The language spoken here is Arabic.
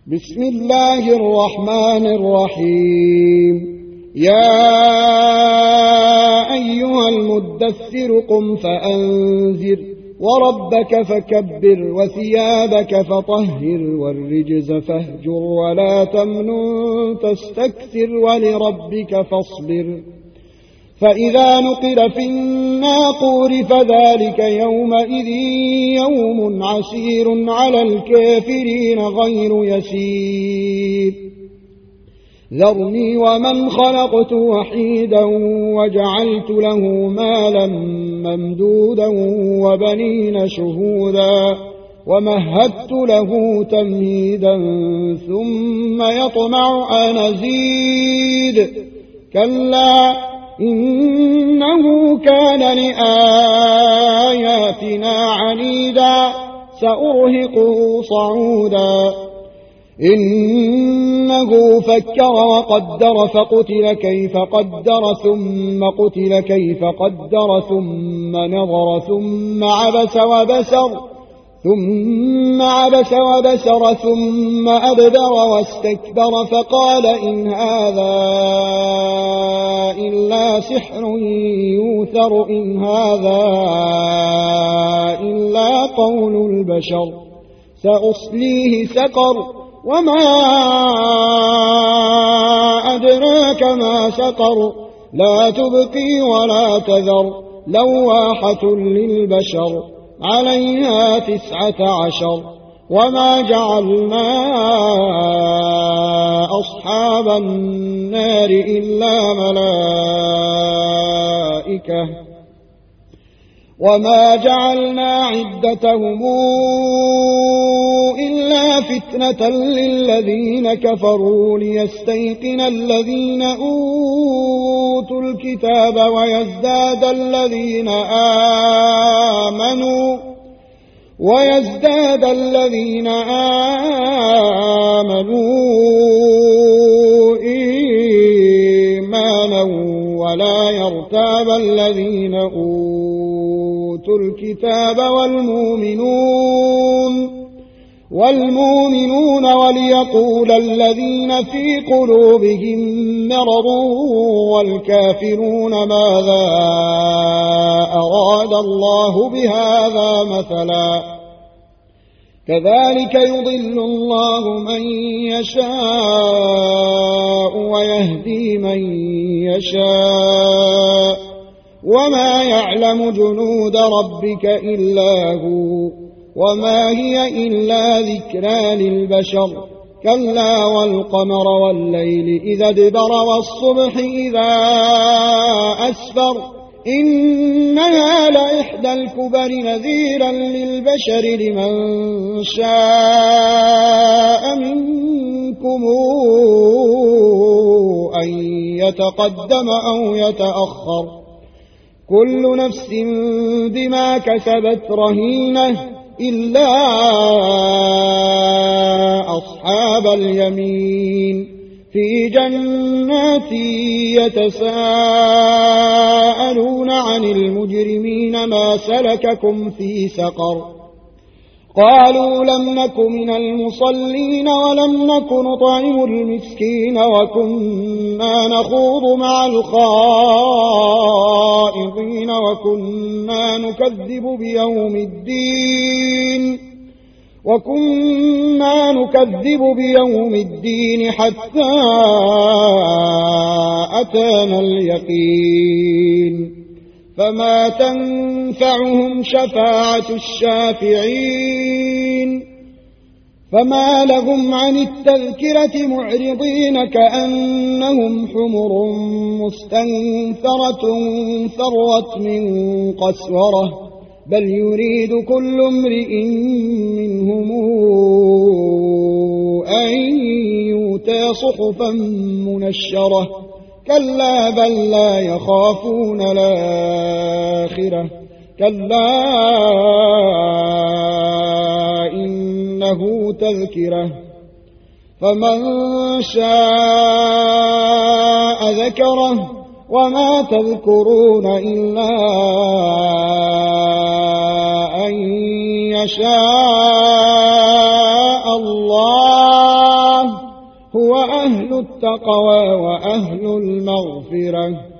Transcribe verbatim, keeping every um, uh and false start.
بسم الله الرحمن الرحيم. يا أيها المدثر قم فأنذر وربك فكبر وثيابك فطهر والرجز فاهجر ولا تمنن تستكثر ولربك فاصبر. فإذا نقر في الناقور فذلك يومئذ يوم عسير على الكافرين غير يسير. ذرني ومن خلقت وحيدا وجعلت له مالا ممدودا وبنين شهودا ومهدت له تمهيدا ثم يطمع أن أزيد. كلا إنه كان لآياتنا عنيدا سأرهقه صعودا. إنه فكر وقدر فقتل كيف قدر ثم قتل كيف قدر ثم نظر ثم عبس وبسر ثم عبس وبسر ثم أدبر واستكبر فقال إن هذا إلا سحر يوثر إن هذا إلا قول البشر. سأصليه سقر وما أدراك ما سقر لا تبقي ولا تذر لواحة للبشر عليها تسعة عشر. وما جعلنا أصحاب النار إلا ملائكة وما جعلنا عدتهم إلا فتنة للذين كفروا ليستيقن الذين أوتوا الكتاب ويزداد الذين آمنوا ويزداد الذين آمنوا إيمانا ولا يرتاب الذين أوتوا الكتاب والمؤمنون والمؤمنون وليقول الذين في قلوبهم مرض والكافرون ماذا أراد الله بهذا مثلا. كذلك يضل الله من يشاء ويهدي من يشاء وما يعلم جنود ربك إلا هو وما هي إلا ذكرى للبشر. كلا والقمر والليل إذا ادبر والصبح إذا أسفر إنها لإحدى الكبر نذيرا للبشر لمن شاء منكم أن يتقدم أو يتأخر. كل نفس بما كسبت رهينة إلا أصحاب اليمين في جنات يتساءلون عن المجرمين ما سلككم في سقر. قالوا لم نك من المصلين ولم نك نطعم المسكين وكنا نخوض مع الخائضين وكنا نكذب بيوم الدين وكنا نكذب بيوم الدين حتى أتانا اليقين. فما تنفعهم شفاعة الشافعين. فما لهم عن التذكرة معرضين كأنهم حمر مستنفرة فرت من قسورة بل يريد كل امرئ منهم أن يؤتى صحفا منشرة. كلا بل لا يخافون الآخرة. كلا إنه تذكرة فمن شاء ذكره وما تذكرون إلا أن يشاء الله هو أهل التقوى وأهل المغفرة.